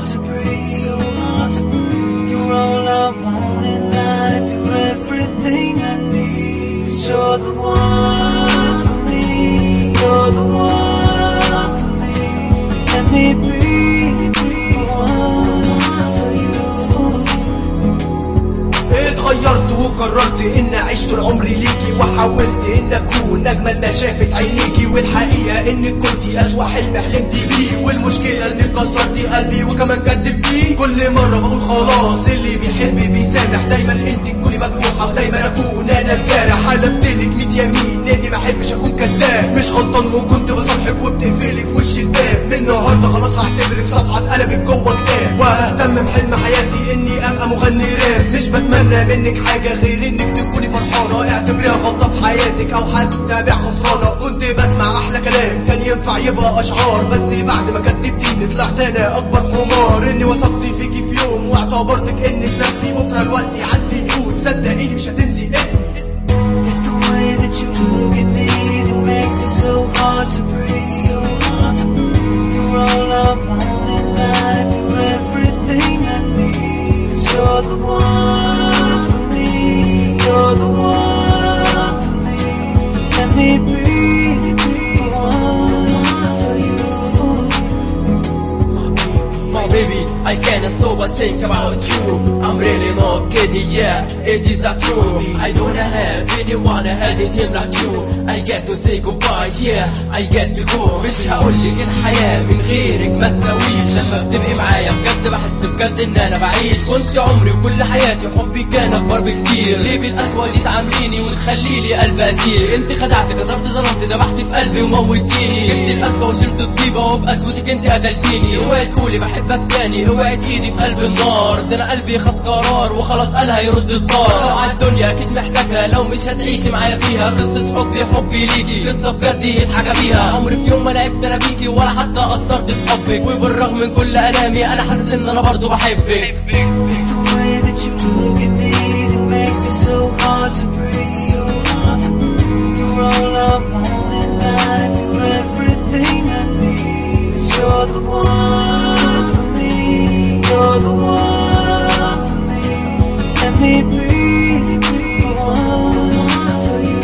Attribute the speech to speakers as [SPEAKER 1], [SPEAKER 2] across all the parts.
[SPEAKER 1] hard to breathe, so hard to breathe. You're all I want in life, you're everything I need. 'Cause you're the one for me, you're the one for me. Let me be the one for you.
[SPEAKER 2] اتغيرت وقررت ان اعيش طول عمري ليكي، وحاولت ان اكون اجمل ما شافت عينيكي، والحقيقه انك كنتي اسوأ حلم حلمت بيه، والمشكله انك كسرتي قلبي وكمان كدبتيه. كل مره بقول خلاص اللي بيحب بيسامح، دايما انت تكوني مجروحه ودايما اكون انا الجارح. حلفتلك 100 يمين اني ما احبش اكون كداب، مش غلطان وكنت بصالحك وبتقفلي في وش الباب. من النهارده خلاص هعتبرك صفحه اتقلبت جوه كتاب، وههتم بحلم حياتي اني ابقى مغني راب. مش بتمنى منك حاجه غير انك تكوني فرحانه، اعتبريها غلطه في حياتك او حد تابع خسرانه. كنت بسمع احلى كلام كان ينفع يبقى اشعار، بس بعد ما كدبتيني طلعت انا اكبر حمار. اني وثقت فيكي في يوم واعتبرتك انك نفسي، بكره الوقت يعدي وتصدقيني مش هتنسي اسمي.
[SPEAKER 1] It's the way that you look at me that makes it so hard to breathe, so hard to breathe. You're all I want in life, you're everything I need. 'Cause you're the one for me, you're the one for me. Let me be the one for you.
[SPEAKER 2] My baby, I can't stop and think about you. I'm really not kidding, yeah, it is a true. I don't have anyone had it in like you. I get to say goodbye, yeah, I get to go. مش هقولك الحياة من غيرك ما تساويش، لما بتبقي معايا بجد بحس بجد ان انا بعيش. كنت عمري وكل حياتي حبي كان اكبر بكتير، ليه بالقسوة دي تعامليني وتخليلي قلبي اسير؟ انت خدعت كسرت ظلمت ذبحت في قلبي وموتيني، جبت القسوة وشلت الطيبة وبقسوتك انت قتلتيني. اوعي تقولي بحبك تاني، اوعي ايدي في قلب النار، ده انا قلبي خد قرار وخلاص قالها يرد الطار. لو عالدنيا اكيد محتاجها، لو مش هتعيشي معايا فيها قصة حبي ليكي، قصة بجد يتحكى بيها. عمري في يوم ما لعبت انا بيكي ولا حتى قصرت في حبك، وبالرغم من كل الامي انا حاسس ان انا برضو بحبك.
[SPEAKER 1] It's the way that you look at me that makes it so hard to breathe, so hard to breathe. You're all I want in life, you're everything I need. 'Cause you're the one for me, you're the one for me. Let me be the one for you.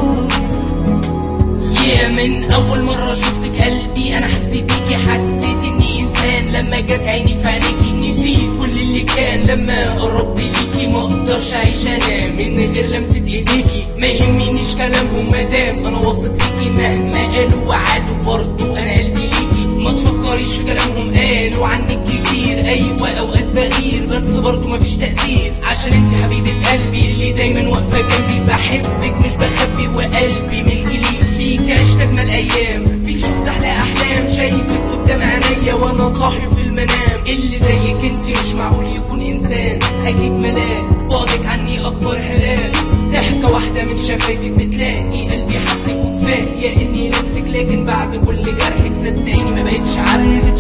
[SPEAKER 3] Yeah, من أول مرة شفتك قلبي أنا حسيت بيكي، حسيت إني إنسان لما جت عيني في عينيكي. نسيت كل اللي كان لما قربت ليكي، مقدرش أعيش أنا من غير لمسة إيديكي. ما يهمنيش كلامهم مادام أنا واثق فيكي، مهما قالوا وعادوا برضو أنا قلبي ليكي. ما تفكريش في كلامهم قالوا عنك كتير، أيوة أوقات بغير بس برضو مفيش تأثير، عشان انت حبيبة قلبي اللي دايما واقفة جنبي. بحبك مش بخبي وقلبي ملكي ليكي عشت أجمل أيام فيك، شفت أحلى أحلام، شايفك قدام عينيا وأنا صاحي في المنام. اللي زيك انت مش معقول يكون إنسان، أكيد ملاك بعدك عني أكبر هلاك. ضحكة واحدة من شفايفك بتلاقي قلبي حسك وكفاية إني لمسك، لكن بعد كل جرحك صدقيني ما بقتش عارف.